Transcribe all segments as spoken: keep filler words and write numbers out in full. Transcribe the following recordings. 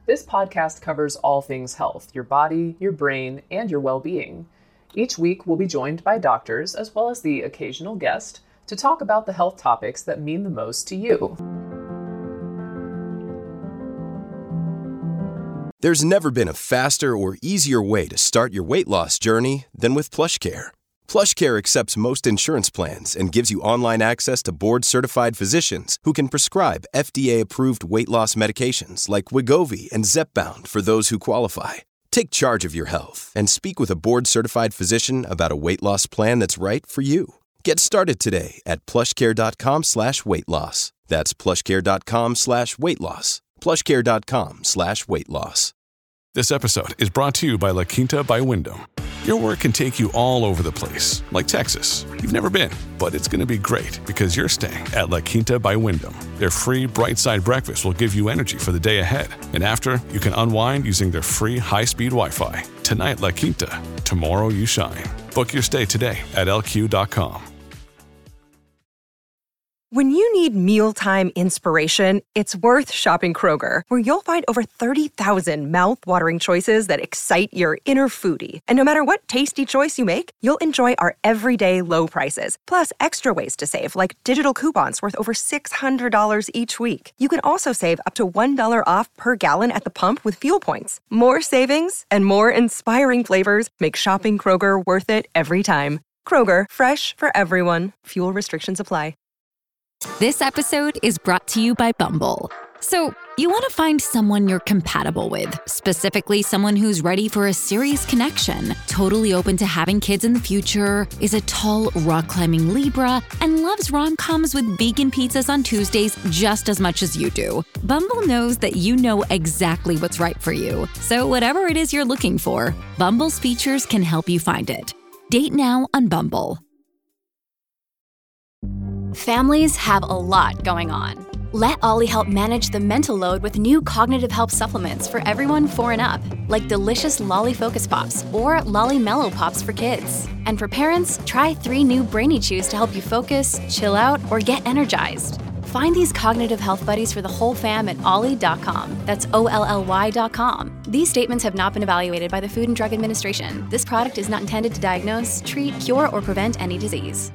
This podcast covers all things health, your body, your brain, and your well-being. Each week, we'll be joined by doctors, as well as the occasional guest, to talk about the health topics that mean the most to you. There's never been a faster or easier way to start your weight loss journey than with PlushCare. PlushCare accepts most insurance plans and gives you online access to board-certified physicians who can prescribe F D A-approved weight loss medications like Wegovy and Zepbound for those who qualify. Take charge of your health and speak with a board-certified physician about a weight loss plan that's right for you. Get started today at plushcare.com slash weight loss. That's plushcare.com slash weight loss. plushcare.com slash weight loss. This episode is brought to you by La Quinta by Wyndham. Your work can take you all over the place, like Texas. You've never been, but it's going to be great because you're staying at La Quinta by Wyndham. Their free Bright Side breakfast will give you energy for the day ahead. And after, you can unwind using their free high-speed Wi-Fi. Tonight, La Quinta. Tomorrow, you shine. Book your stay today at L Q dot com. When you need mealtime inspiration, it's worth shopping Kroger, where you'll find over thirty thousand mouth-watering choices that excite your inner foodie. And no matter what tasty choice you make, you'll enjoy our everyday low prices, plus extra ways to save, like digital coupons worth over six hundred dollars each week. You can also save up to one dollar off per gallon at the pump with fuel points. More savings and more inspiring flavors make shopping Kroger worth it every time. Kroger, fresh for everyone. Fuel restrictions apply. This episode is brought to you by Bumble. So, you want to find someone you're compatible with, specifically someone who's ready for a serious connection, totally open to having kids in the future, is a tall, rock-climbing Libra, and loves rom-coms with vegan pizzas on Tuesdays just as much as you do. Bumble knows that you know exactly what's right for you. So whatever it is you're looking for, Bumble's features can help you find it. Date now on Bumble. Families have a lot going on. Let Ollie help manage the mental load with new cognitive help supplements for everyone four and up, like delicious Lolly Focus Pops or Lolly Mellow Pops for kids. And for parents, try three new Brainy Chews to help you focus, chill out, or get energized. Find these cognitive health buddies for the whole fam at ollie dot com. That's O L L Y dot com. These statements have not been evaluated by the Food and Drug Administration. This product is not intended to diagnose, treat, cure, or prevent any disease.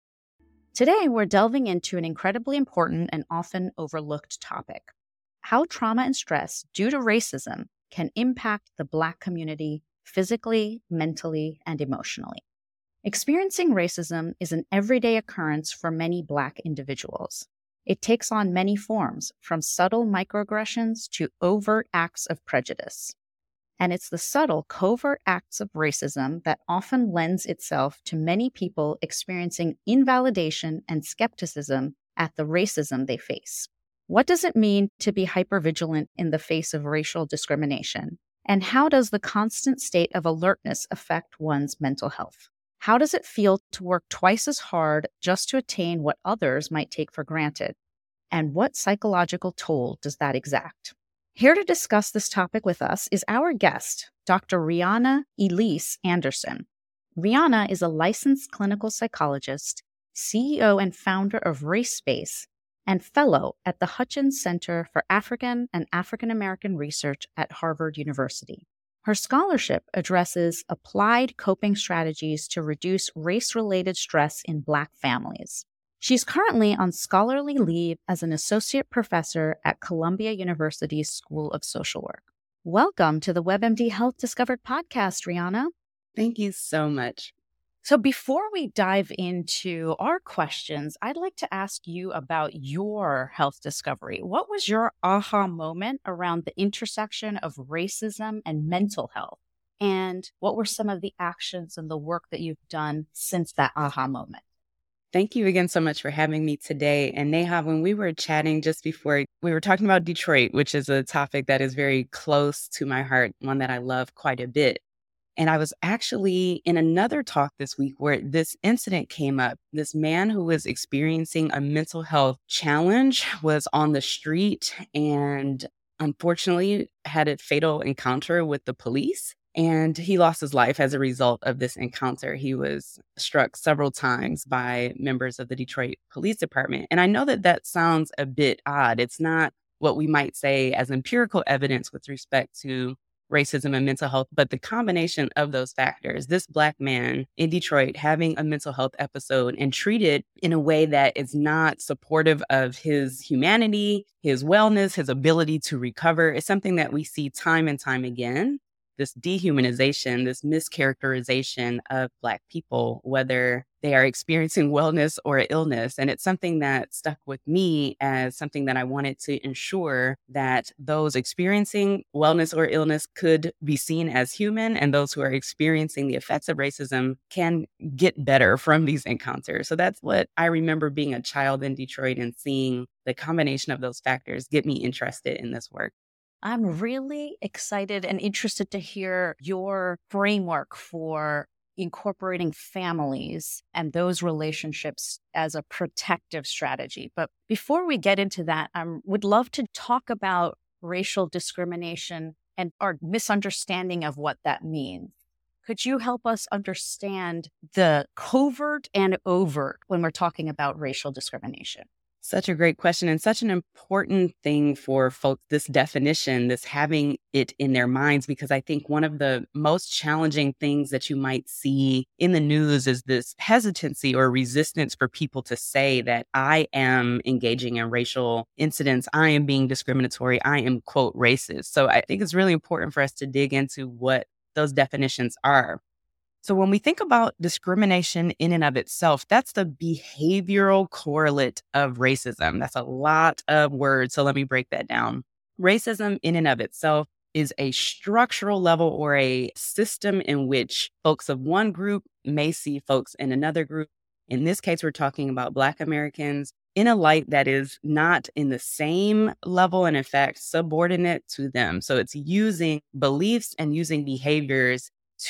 Today, we're delving into an incredibly important and often overlooked topic: how trauma and stress due to racism can impact the Black community physically, mentally, and emotionally. Experiencing racism is an everyday occurrence for many Black individuals. It takes on many forms, from subtle microaggressions to overt acts of prejudice. And it's the subtle, covert acts of racism that often lends itself to many people experiencing invalidation and skepticism at the racism they face. What does it mean to be hypervigilant in the face of racial discrimination? And how does the constant state of alertness affect one's mental health? How does it feel to work twice as hard just to attain what others might take for granted? And what psychological toll does that exact? Here to discuss this topic with us is our guest, Doctor Rihanna Elise Anderson. Rihanna is a licensed clinical psychologist, C E O and founder of RaceSpace, and fellow at the Hutchins Center for African and African American Research at Harvard University. Her scholarship addresses applied coping strategies to reduce race-related stress in Black families. She's currently on scholarly leave as an associate professor at Columbia University's School of Social Work. Welcome to the WebMD Health Discovered podcast, Rihanna. Thank you so much. So before we dive into our questions, I'd like to ask you about your health discovery. What was your aha moment around the intersection of racism and mental health? And what were some of the actions and the work that you've done since that aha moment? Thank you again so much for having me today. And Neha, when we were chatting just before, we were talking about Detroit, which is a topic that is very close to my heart, one that I love quite a bit. And I was actually in another talk this week where this incident came up. This man who was experiencing a mental health challenge was on the street and unfortunately had a fatal encounter with the police. And he lost his life as a result of this encounter. He was struck several times by members of the Detroit Police Department. And I know that that sounds a bit odd. It's not what we might say as empirical evidence with respect to racism and mental health, but the combination of those factors, this Black man in Detroit having a mental health episode and treated in a way that is not supportive of his humanity, his wellness, his ability to recover, is something that we see time and time again. This dehumanization, this mischaracterization of Black people, whether they are experiencing wellness or illness. And it's something that stuck with me as something that I wanted to ensure that those experiencing wellness or illness could be seen as human, and those who are experiencing the effects of racism can get better from these encounters. So that's what I remember being a child in Detroit and seeing the combination of those factors get me interested in this work. I'm really excited and interested to hear your framework for incorporating families and those relationships as a protective strategy. But before we get into that, I would love to talk about racial discrimination and our misunderstanding of what that means. Could you help us understand the covert and overt when we're talking about racial discrimination? Such a great question, and such an important thing for folks, this definition, this having it in their minds, because I think one of the most challenging things that you might see in the news is this hesitancy or resistance for people to say that I am engaging in racial incidents, I am being discriminatory, I am, quote, racist. So I think it's really important for us to dig into what those definitions are. So when we think about discrimination in and of itself, that's the behavioral correlate of racism. That's a lot of words, so let me break that down. Racism in and of itself is a structural level or a system in which folks of one group may see folks in another group. In this case, we're talking about Black Americans in a light that is not in the same level and, in fact, subordinate to them. So it's using beliefs and using behaviors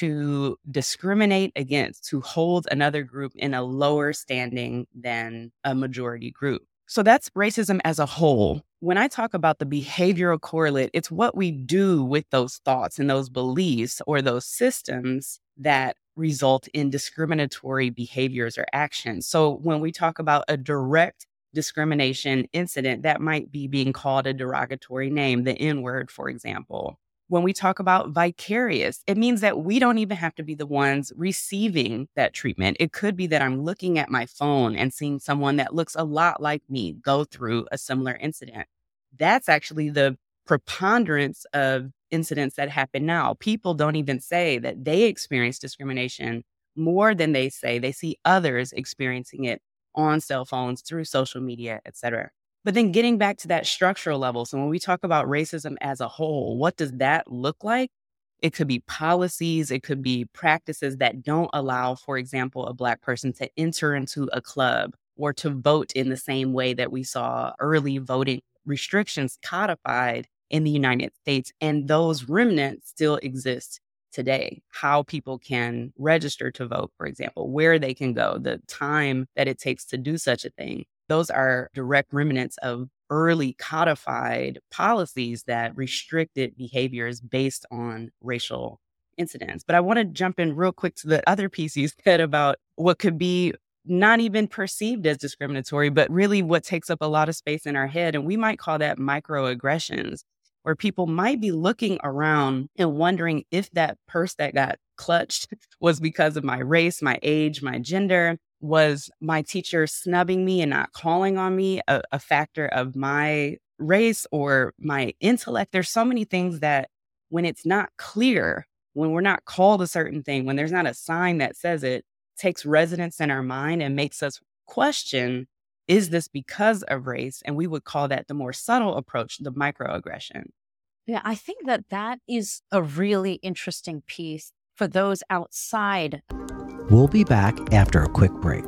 to discriminate against, to hold another group in a lower standing than a majority group. So that's racism as a whole. When I talk about the behavioral correlate, it's what we do with those thoughts and those beliefs or those systems that result in discriminatory behaviors or actions. So when we talk about a direct discrimination incident, that might be being called a derogatory name, the N-word, for example. When we talk about vicarious, it means that we don't even have to be the ones receiving that treatment. It could be that I'm looking at my phone and seeing someone that looks a lot like me go through a similar incident. That's actually the preponderance of incidents that happen now. People don't even say that they experience discrimination more than they say they see others experiencing it on cell phones, through social media, et cetera. But then getting back to that structural level. So when we talk about racism as a whole, what does that look like? It could be policies. It could be practices that don't allow, for example, a Black person to enter into a club or to vote in the same way that we saw early voting restrictions codified in the United States. And those remnants still exist today. How people can register to vote, for example, where they can go, the time that it takes to do such a thing. Those are direct remnants of early codified policies that restricted behaviors based on racial incidents. But I want to jump in real quick to the other piece you said about what could be not even perceived as discriminatory, but really what takes up a lot of space in our head. And we might call that microaggressions, where people might be looking around and wondering if that purse that got clutched was because of my race, my age, my gender. Was my teacher snubbing me and not calling on me a, a factor of my race or my intellect? There's so many things that when it's not clear, when we're not called a certain thing, when there's not a sign that says it, takes residence in our mind and makes us question, is this because of race? And we would call that the more subtle approach, the microaggression. Yeah, I think that that is a really interesting piece for those outside. We'll be back after a quick break.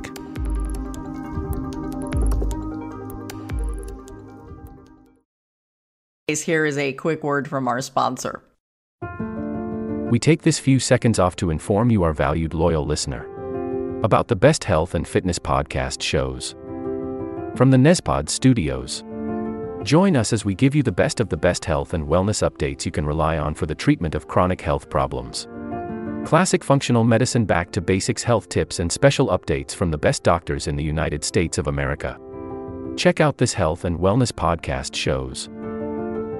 Here is a quick word from our sponsor. We take this few seconds off to inform you, our valued loyal listener, about the best health and fitness podcast shows from the Nezpod Studios. Join us as we give you the best of the best health and wellness updates you can rely on for the treatment of chronic health problems. Classic functional medicine back to basics health tips and special updates from the best doctors in the United States of America. Check out this health and wellness podcast shows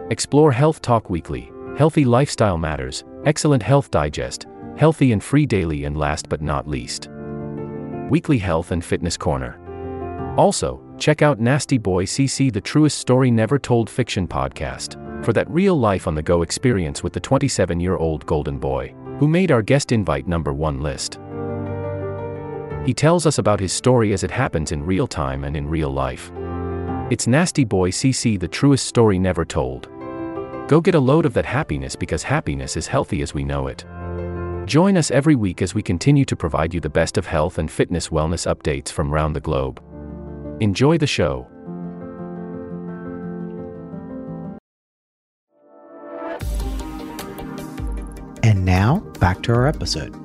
Explore Health Talk Weekly, Healthy Lifestyle Matters, Excellent Health Digest, Healthy and Free Daily, and last but not least, Weekly Health and Fitness Corner. Also, check out Nasty Boy C C, the truest story never told fiction podcast, for that real life on the go experience with the twenty-seven-year-old golden boy, who made our guest invite number one list. He tells us about his story as it happens in real time and in real life. It's Nasty Boy C C, the truest story never told. Go get a load of that happiness, because happiness is healthy as we know it. Join us every week as we continue to provide you the best of health and fitness wellness updates from around the globe. Enjoy the show. And now, back to our episode.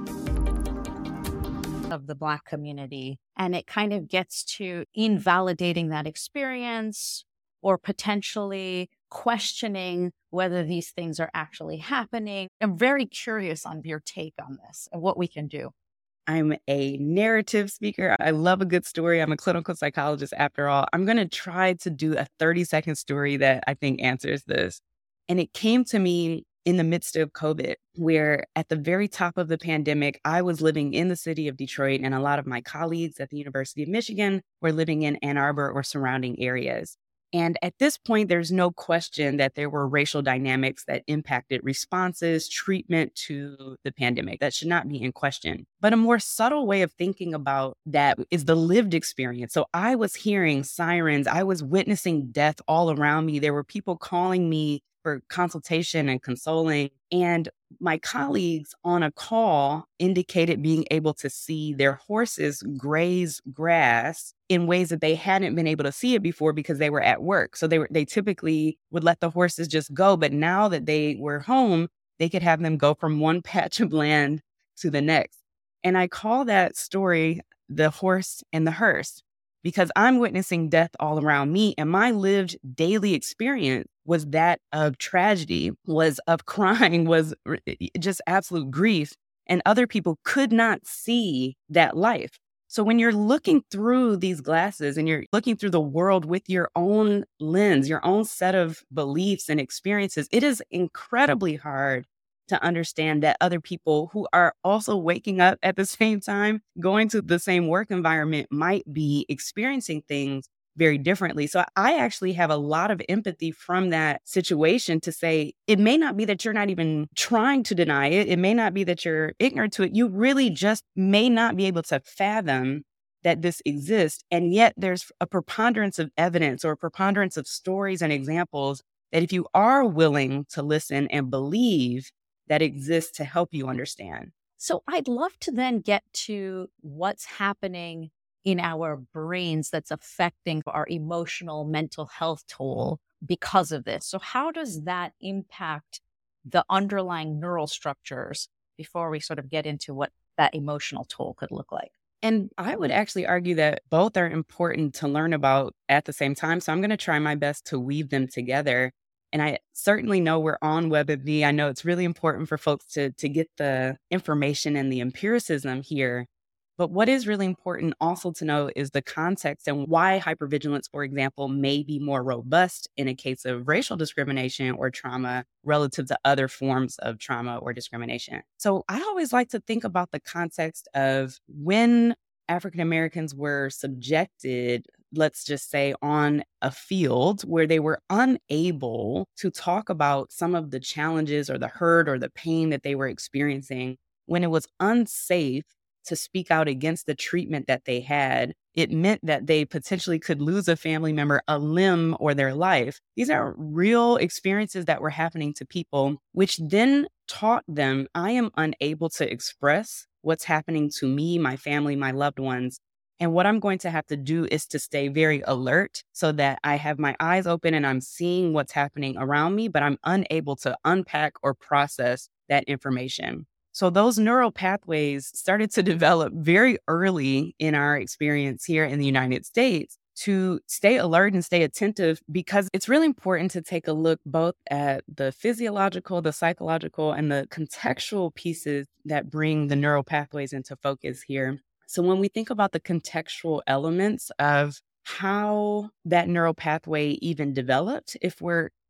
Of the Black community, and it kind of gets to invalidating that experience or potentially questioning whether these things are actually happening. I'm very curious on your take on this and what we can do. I'm a narrative speaker. I love a good story. I'm a clinical psychologist after all. I'm going to try to do a thirty second story that I think answers this. And it came to me in the midst of COVID, where at the very top of the pandemic, I was living in the city of Detroit, and a lot of my colleagues at the University of Michigan were living in Ann Arbor or surrounding areas. And at this point, there's no question that there were racial dynamics that impacted responses, treatment to the pandemic. That should not be in question. But a more subtle way of thinking about that is the lived experience. So I was hearing sirens. I was witnessing death all around me. There were people calling me for consultation and consoling. And my colleagues on a call indicated being able to see their horses graze grass in ways that they hadn't been able to see it before because they were at work. So they were they typically would let the horses just go. But now that they were home, they could have them go from one patch of land to the next. And I call that story The Horse and the Hearse, because I'm witnessing death all around me. And my lived daily experience was that of tragedy, was of crying, was just absolute grief. And other people could not see that life. So when you're looking through these glasses and you're looking through the world with your own lens, your own set of beliefs and experiences, it is incredibly hard to understand that other people who are also waking up at the same time, going to the same work environment, might be experiencing things very differently. So I actually have a lot of empathy from that situation to say, it may not be that you're not even trying to deny it. It may not be that you're ignorant to it. You really just may not be able to fathom that this exists. And yet there's a preponderance of evidence or a preponderance of stories and examples that if you are willing to listen and believe, that exists to help you understand. So I'd love to then get to what's happening in our brains that's affecting our emotional mental health toll because of this. So how does that impact the underlying neural structures before we sort of get into what that emotional toll could look like? And I would actually argue that both are important to learn about at the same time. So I'm going to try my best to weave them together. And I certainly know we're on WebMD. I know it's really important for folks to, to get the information and the empiricism here. But what is really important also to know is the context and why hypervigilance, for example, may be more robust in a case of racial discrimination or trauma relative to other forms of trauma or discrimination. So I always like to think about the context of when African Americans were subjected, let's just say, on a field where they were unable to talk about some of the challenges or the hurt or the pain that they were experiencing, when it was unsafe to speak out against the treatment that they had. It meant that they potentially could lose a family member, a limb, or their life. These are real experiences that were happening to people, which then taught them, I am unable to express what's happening to me, my family, my loved ones. And what I'm going to have to do is to stay very alert so that I have my eyes open and I'm seeing what's happening around me, but I'm unable to unpack or process that information. So those neural pathways started to develop very early in our experience here in the United States to stay alert and stay attentive, because it's really important to take a look both at the physiological, the psychological, and the contextual pieces that bring the neural pathways into focus here. So when we think about the contextual elements of how that neural pathway even developed, if we're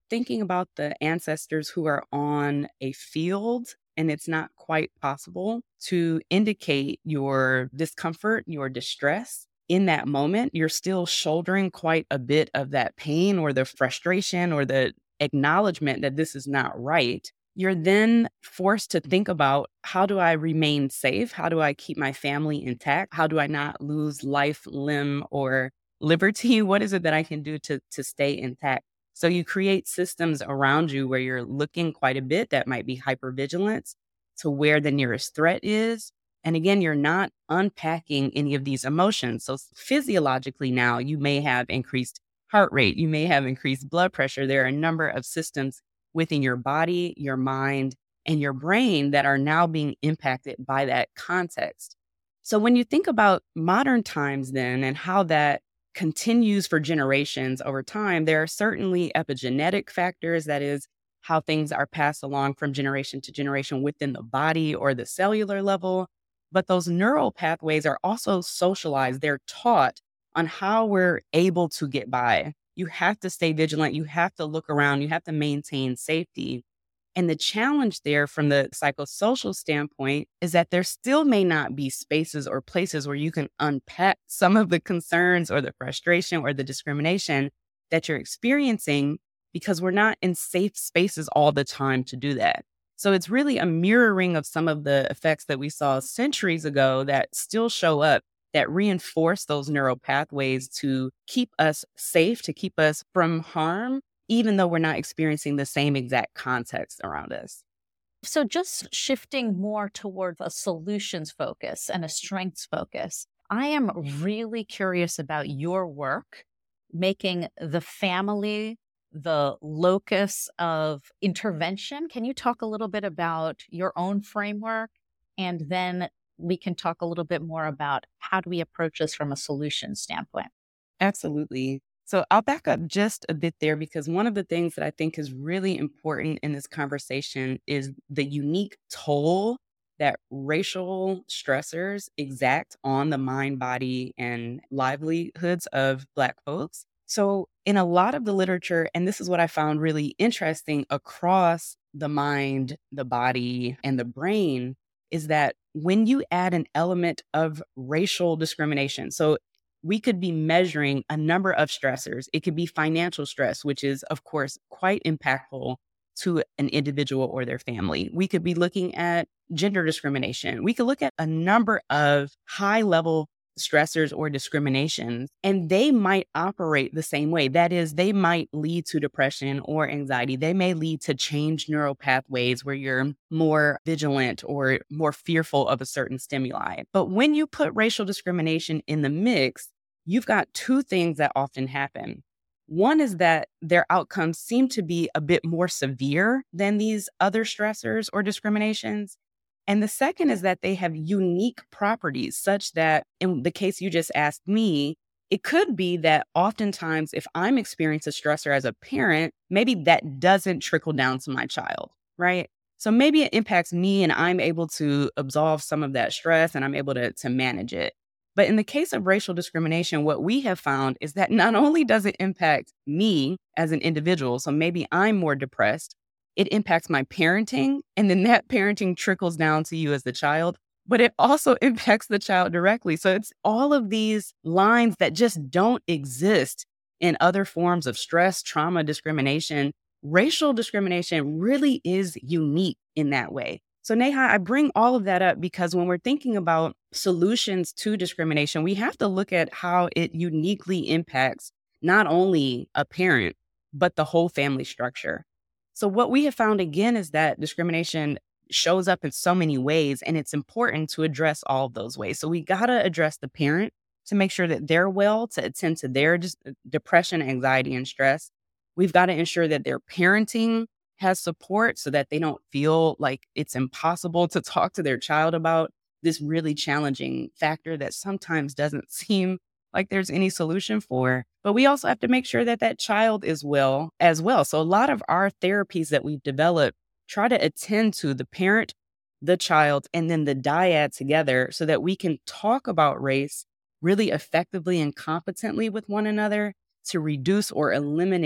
thinking about the ancestors who are on a field and it's not quite possible to indicate your discomfort, your distress in that moment, you're still shouldering quite a bit of that pain or the frustration or the acknowledgement that this is not right. You're then forced to think about, how do I remain safe? How do I keep my family intact? How do I not lose life, limb, or liberty? What is it that I can do to, to stay intact? So you create systems around you where you're looking quite a bit. That might be hypervigilance to where the nearest threat is. And again, you're not unpacking any of these emotions. So physiologically now, you may have increased heart rate. You may have increased blood pressure. There are a number of systems within your body, your mind, and your brain that are now being impacted by that context. So when you think about modern times then and how that continues for generations over time, there are certainly epigenetic factors, that is, how things are passed along from generation to generation within the body or the cellular level. But those neural pathways are also socialized. They're taught on how we're able to get by. You have to stay vigilant. You have to look around. You have to maintain safety. And the challenge there from the psychosocial standpoint is that there still may not be spaces or places where you can unpack some of the concerns or the frustration or the discrimination that you're experiencing, because we're not in safe spaces all the time to do that. So it's really a mirroring of some of the effects that we saw centuries ago that still show up, that reinforce those neural pathways to keep us safe, to keep us from harm, even though we're not experiencing the same exact context around us. So just shifting more towards a solutions focus and a strengths focus, I am really curious about your work making the family the locus of intervention. Can you talk a little bit about your own framework? And then we can talk a little bit more about how do we approach this from a solution standpoint? Absolutely. So I'll back up just a bit there, because one of the things that I think is really important in this conversation is the unique toll that racial stressors exact on the mind, body, and livelihoods of Black folks. So in a lot of the literature, and this is what I found really interesting across the mind, the body, and the brain, is that when you add an element of racial discrimination, so we could be measuring a number of stressors. It could be financial stress, which is, of course, quite impactful to an individual or their family. We could be looking at gender discrimination. We could look at a number of high-level stressors or discriminations, and they might operate the same way. That is, they might lead to depression or anxiety. They may lead to changed neural pathways where you're more vigilant or more fearful of a certain stimuli. But when you put racial discrimination in the mix, you've got two things that often happen. One is that their outcomes seem to be a bit more severe than these other stressors or discriminations. And the second is that they have unique properties, such that in the case you just asked me, it could be that oftentimes if I'm experiencing a stressor as a parent, maybe that doesn't trickle down to my child, right? So maybe it impacts me and I'm able to absolve some of that stress and I'm able to, to manage it. But in the case of racial discrimination, what we have found is that not only does it impact me as an individual, so maybe I'm more depressed, it impacts my parenting, and then that parenting trickles down to you as the child, but it also impacts the child directly. So it's all of these lines that just don't exist in other forms of stress, trauma, discrimination. Racial discrimination really is unique in that way. So Neha, I bring all of that up because when we're thinking about solutions to discrimination, we have to look at how it uniquely impacts not only a parent, but the whole family structure. So what we have found again is that discrimination shows up in so many ways, and it's important to address all of those ways. So we got to address the parent to make sure that they're well, to attend to their dis- depression, anxiety, and stress. We've got to ensure that their parenting has support so that they don't feel like it's impossible to talk to their child about this really challenging factor that sometimes doesn't seem like there's any solution for. But we also have to make sure that that child is well as well. So a lot of our therapies that we've developed try to attend to the parent, the child, and then the dyad together so that we can talk about race really effectively and competently with one another to reduce or eliminate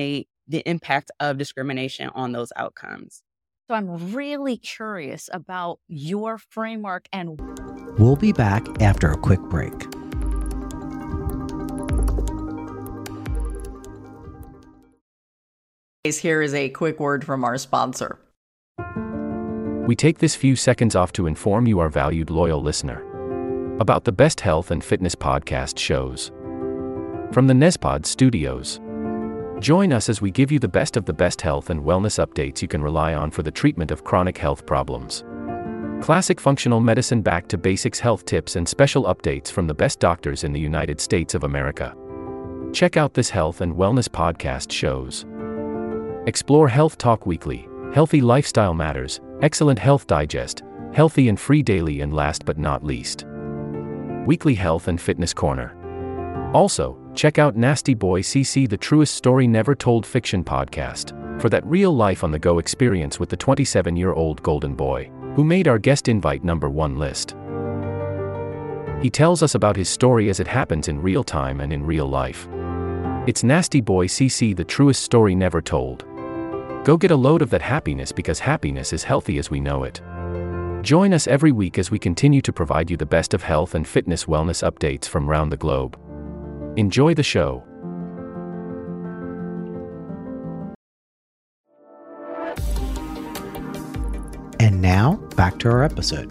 the impact of discrimination on those outcomes. So I'm really curious about your framework, and we'll be back after a quick break. Here is a quick word from our sponsor. We take this few seconds off to inform you, our valued loyal listener, about the best health and fitness podcast shows from the NESPOD studios. Join us as we give you the best of the best health and wellness updates you can rely on for the treatment of chronic health problems. Classic functional medicine back to basics health tips and special updates from the best doctors in the United States of America. Check out this health and wellness podcast shows. Explore Health Talk Weekly, Healthy Lifestyle Matters, Excellent Health Digest, Healthy and Free Daily, and last but not least, Weekly Health and Fitness Corner. Also, check out Nasty Boy C C, the truest story never told fiction podcast, for that real life on the go experience with the twenty-seven-year-old golden boy, who made our guest invite number one list. He tells us about his story as it happens in real time and in real life. It's Nasty Boy C C, the truest story never told. Go get a load of that happiness, because happiness is healthy as we know it. Join us every week as we continue to provide you the best of health and fitness wellness updates from around the globe. Enjoy the show. And now, back to our episode.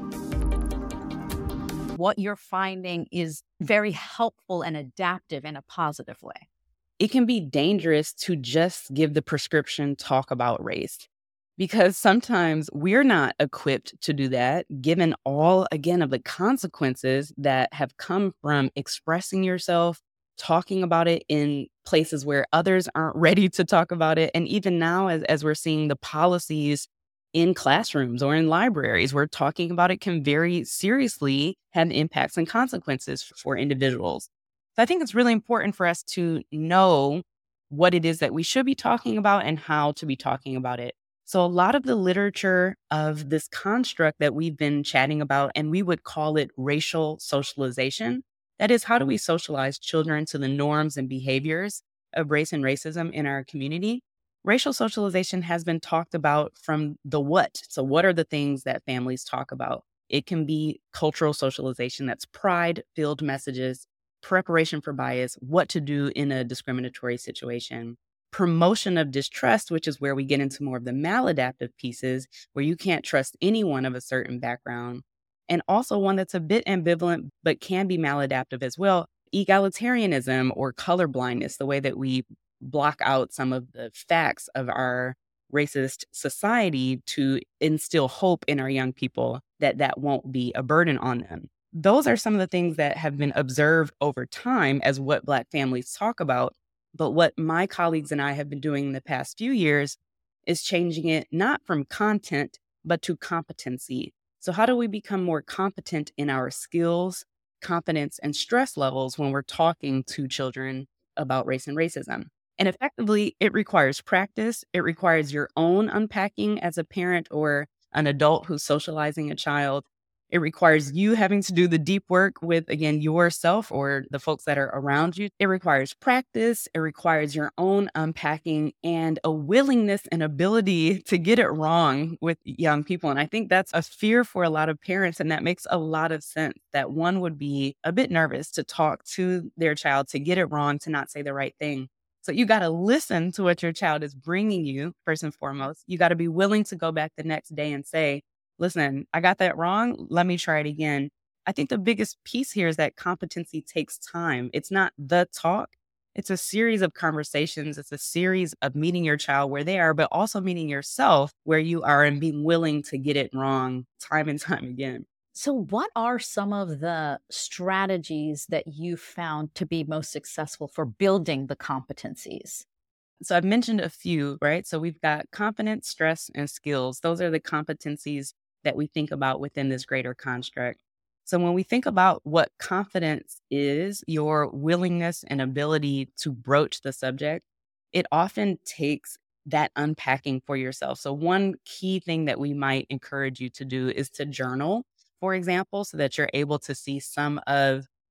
what you're finding is very helpful and adaptive in a positive way? It can be dangerous to just give the prescription talk about race, because sometimes we're not equipped to do that, given all, again, of the consequences that have come from expressing yourself, talking about it in places where others aren't ready to talk about it. And even now, as, as we're seeing the policies in classrooms or in libraries, we're talking about it can very seriously have impacts and consequences for individuals. So I think it's really important for us to know what it is that we should be talking about and how to be talking about it. So a lot of the literature of this construct that we've been chatting about, and we would call it racial socialization. That is, how do we socialize children to the norms and behaviors of race and racism in our community? Racial socialization has been talked about from the what. So what are the things that families talk about? It can be cultural socialization, that's pride-filled messages, preparation for bias, what to do in a discriminatory situation. Promotion of distrust, which is where we get into more of the maladaptive pieces, where you can't trust anyone of a certain background. And also one that's a bit ambivalent, but can be maladaptive as well, egalitarianism or colorblindness, the way that we block out some of the facts of our racist society to instill hope in our young people that that won't be a burden on them. Those are some of the things that have been observed over time as what Black families talk about. But what my colleagues and I have been doing in the past few years is changing it not from content, but to competency. So how do we become more competent in our skills, competence, and stress levels when we're talking to children about race and racism? And effectively, it requires practice. It requires your own unpacking as a parent or an adult who's socializing a child. It requires you having to do the deep work with, again, yourself or the folks that are around you. It requires practice. It requires your own unpacking and a willingness and ability to get it wrong with young people. And I think that's a fear for a lot of parents. And that makes a lot of sense, that one would be a bit nervous to talk to their child, to get it wrong, to not say the right thing. So you got to listen to what your child is bringing you, first and foremost. You got to be willing to go back the next day and say, listen, I got that wrong. Let me try it again. I think the biggest piece here is that competency takes time. It's not the talk. It's a series of conversations. It's a series of meeting your child where they are, but also meeting yourself where you are and being willing to get it wrong time and time again. So what are some of the strategies that you found to be most successful for building the competencies? So I've mentioned a few, right? So we've got competence, stress, and skills. Those are the competencies that we think about within this greater construct. So when we think about what confidence is, your willingness and ability to broach the subject, it often takes that unpacking for yourself. So one key thing that we might encourage you to do is to journal, for example, so that you're able to see some of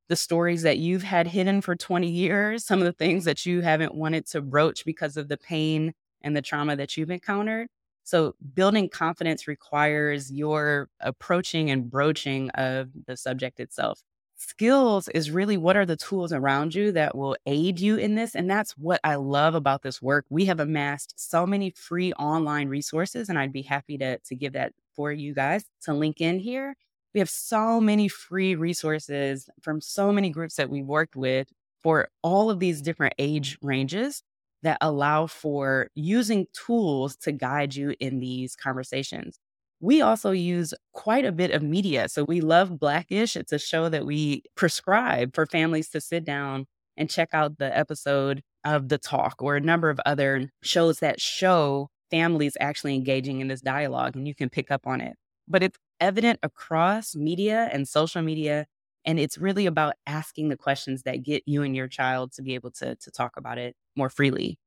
the stories that you've had hidden for twenty years, some of the things that you haven't wanted to broach because of the pain and the trauma that you've encountered. So building confidence requires your approaching and broaching of the subject itself. Skills is really what are the tools around you that will aid you in this. And that's what I love about this work. We have amassed so many free online resources, and I'd be happy to, to give that for you guys to link in here. We have so many free resources from so many groups that we worked with for all of these different age ranges that allow for using tools to guide you in these conversations. We also use quite a bit of media. So we love Blackish. It's a show that we prescribe for families to sit down and check out the episode of The Talk or a number of other shows that show families actually engaging in this dialogue, and you can pick up on it. But it's evident across media and social media, and it's really about asking the questions that get you and your child to be able to, to talk about it more freely.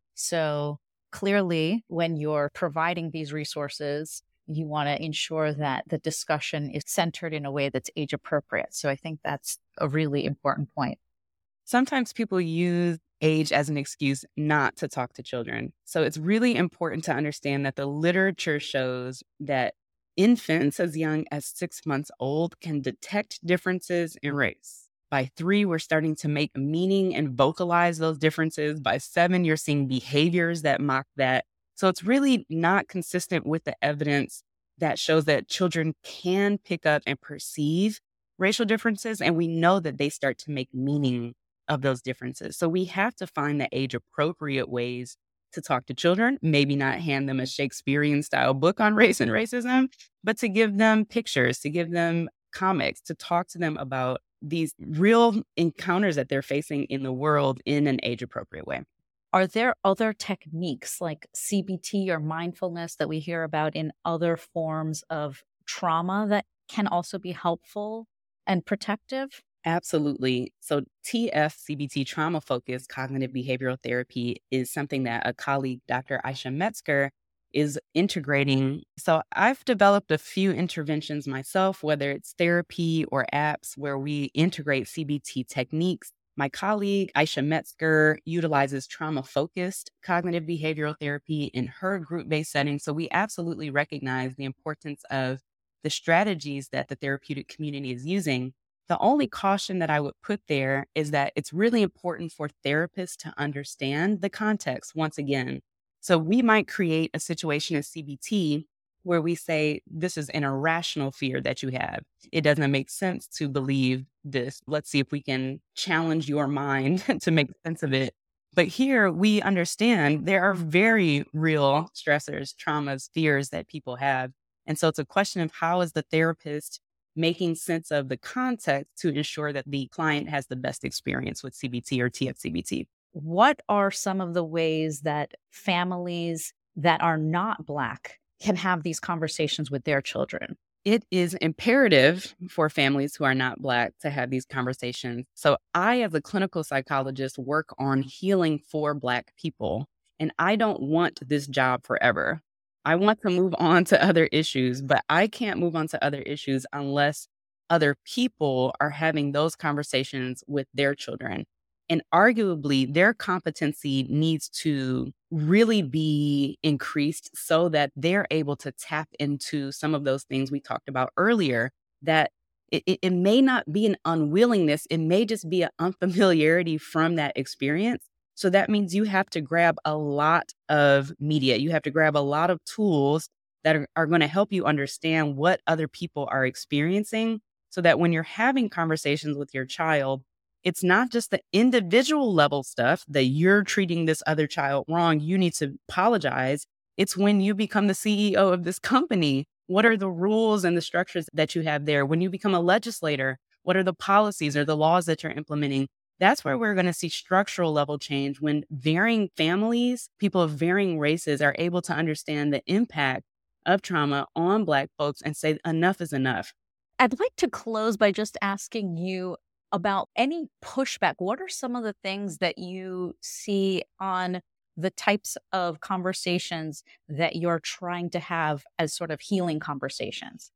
So clearly, when you're providing these resources, you want to ensure that the discussion is centered in a way that's age appropriate. So I think that's a really important point. Sometimes people use age as an excuse not to talk to children. So it's really important to understand that the literature shows that infants as young as six months old can detect differences in race. By three, we're starting to make meaning and vocalize those differences. By seven, you're seeing behaviors that mock that. So it's really not consistent with the evidence that shows that children can pick up and perceive racial differences. And we know that they start to make meaning of those differences. So we have to find the age appropriate ways to talk to children, maybe not hand them a Shakespearean style book on race and racism, but to give them pictures, to give them comics, to talk to them about these real encounters that they're facing in the world in an age appropriate way. Are there other techniques like C B T or mindfulness that we hear about in other forms of trauma that can also be helpful and protective? Absolutely. So T F C B T, trauma-focused cognitive behavioral therapy, is something that a colleague, Doctor Aisha Metzger, is integrating. So I've developed a few interventions myself, whether it's therapy or apps where we integrate C B T techniques. My colleague, Aisha Metzger, utilizes trauma-focused cognitive behavioral therapy in her group-based setting. So we absolutely recognize the importance of the strategies that the therapeutic community is using. The only caution that I would put there is that it's really important for therapists to understand the context once again. So we might create a situation in C B T where we say, this is an irrational fear that you have. It doesn't make sense to believe this. Let's see if we can challenge your mind to make sense of it. But here we understand there are very real stressors, traumas, fears that people have. And so it's a question of how is the therapist making sense of the context to ensure that the client has the best experience with C B T or T F C B T. What are some of the ways that families that are not Black can have these conversations with their children? It is imperative for families who are not Black to have these conversations. So I, as a clinical psychologist, work on healing for Black people, and I don't want this job forever. I want to move on to other issues, but I can't move on to other issues unless other people are having those conversations with their children. And arguably, their competency needs to really be increased so that they're able to tap into some of those things we talked about earlier, that it, it, it may not be an unwillingness, it may just be an unfamiliarity from that experience. So that means you have to grab a lot of media. You have to grab a lot of tools that are, are going to help you understand what other people are experiencing so that when you're having conversations with your child, it's not just the individual level stuff that you're treating this other child wrong. You need to apologize. It's when you become the C E O of this company. What are the rules and the structures that you have there? When you become a legislator, what are the policies or the laws that you're implementing? That's where we're going to see structural level change when varying families, people of varying races are able to understand the impact of trauma on Black folks and say enough is enough. I'd like to close by just asking you about any pushback. What are some of the things that you see on the types of conversations that you're trying to have as sort of healing conversations?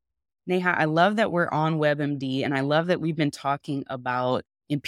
Neha, I love that we're on WebMD, and I love that we've been talking about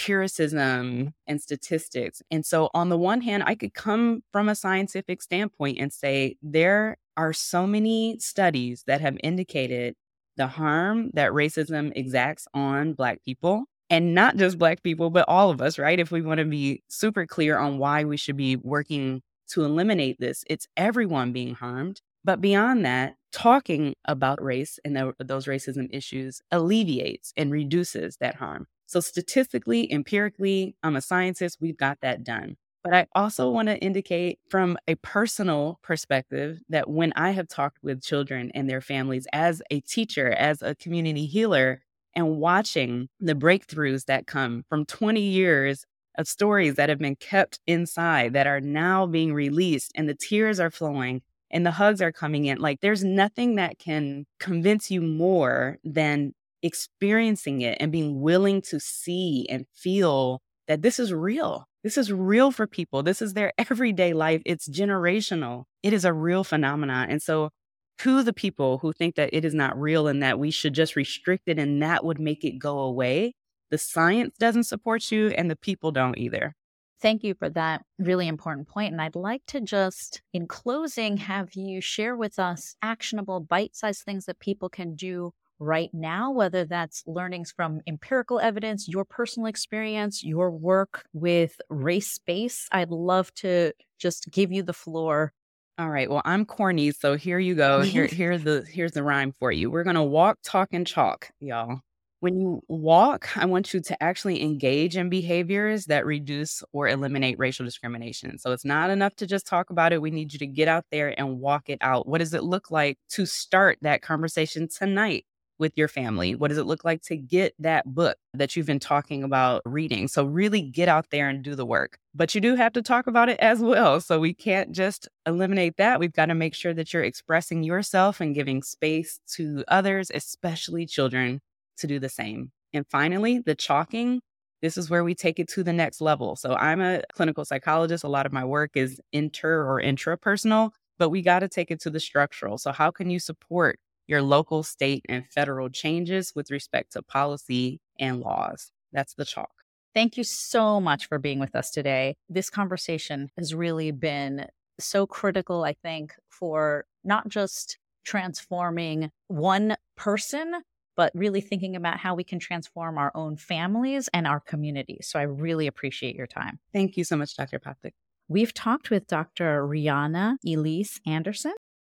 empiricism and statistics. And so on the one hand, I could come from a scientific standpoint and say there are so many studies that have indicated the harm that racism exacts on Black people, and not just Black people, but all of us, right? If we want to be super clear on why we should be working to eliminate this, it's everyone being harmed. But beyond that, talking about race and the, those racism issues alleviates and reduces that harm. So statistically, empirically, I'm a scientist, we've got that done. But I also want to indicate from a personal perspective that when I have talked with children and their families as a teacher, as a community healer, and watching the breakthroughs that come from twenty years of stories that have been kept inside that are now being released, and the tears are flowing and the hugs are coming in, like there's nothing that can convince you more than experiencing it and being willing to see and feel that this is real. This is real for people. This is their everyday life. It's generational. It is a real phenomenon. And so to the people who think that it is not real and that we should just restrict it and that would make it go away, the science doesn't support you and the people don't either. Thank you for that really important point. And I'd like to just, in closing, have you share with us actionable, bite-sized things that people can do right now, whether that's learnings from empirical evidence, your personal experience, your work with race space. I'd love to just give you the floor. All right. Well, I'm corny, so here you go. Here, here's the here's the rhyme for you. We're gonna walk, talk, and chalk, y'all. When you walk, I want you to actually engage in behaviors that reduce or eliminate racial discrimination. So it's not enough to just talk about it. We need you to get out there and walk it out. What does it look like to start that conversation tonight with your family? What does it look like to get that book that you've been talking about reading? So really get out there and do the work. But you do have to talk about it as well. So we can't just eliminate that. We've got to make sure that you're expressing yourself and giving space to others, especially children, to do the same. And finally, the chalking. This is where we take it to the next level. So I'm a clinical psychologist. A lot of my work is inter or intrapersonal, but we got to take it to the structural. So how can you support your local, state, and federal changes with respect to policy and laws? That's the chalk. Thank you so much for being with us today. This conversation has really been so critical, I think, for not just transforming one person, but really thinking about how we can transform our own families and our communities. So I really appreciate your time. Thank you so much, Doctor Poptic. We've talked with Doctor Rihanna Elise Anderson.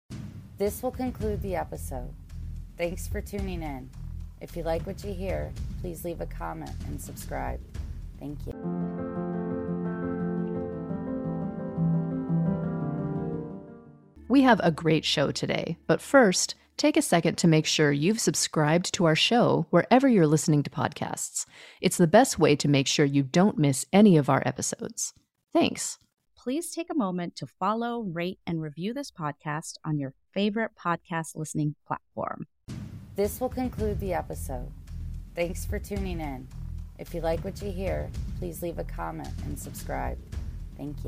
This will conclude the episode. Thanks for tuning in. If you like what you hear, please leave a comment and subscribe. Thank you. We have a great show today, but first, take a second to make sure you've subscribed to our show wherever you're listening to podcasts. It's the best way to make sure you don't miss any of our episodes. Thanks. Please take a moment to follow, rate, and review this podcast on your favorite podcast listening platform. This will conclude the episode. Thanks for tuning in. If you like what you hear, please leave a comment and subscribe. Thank you.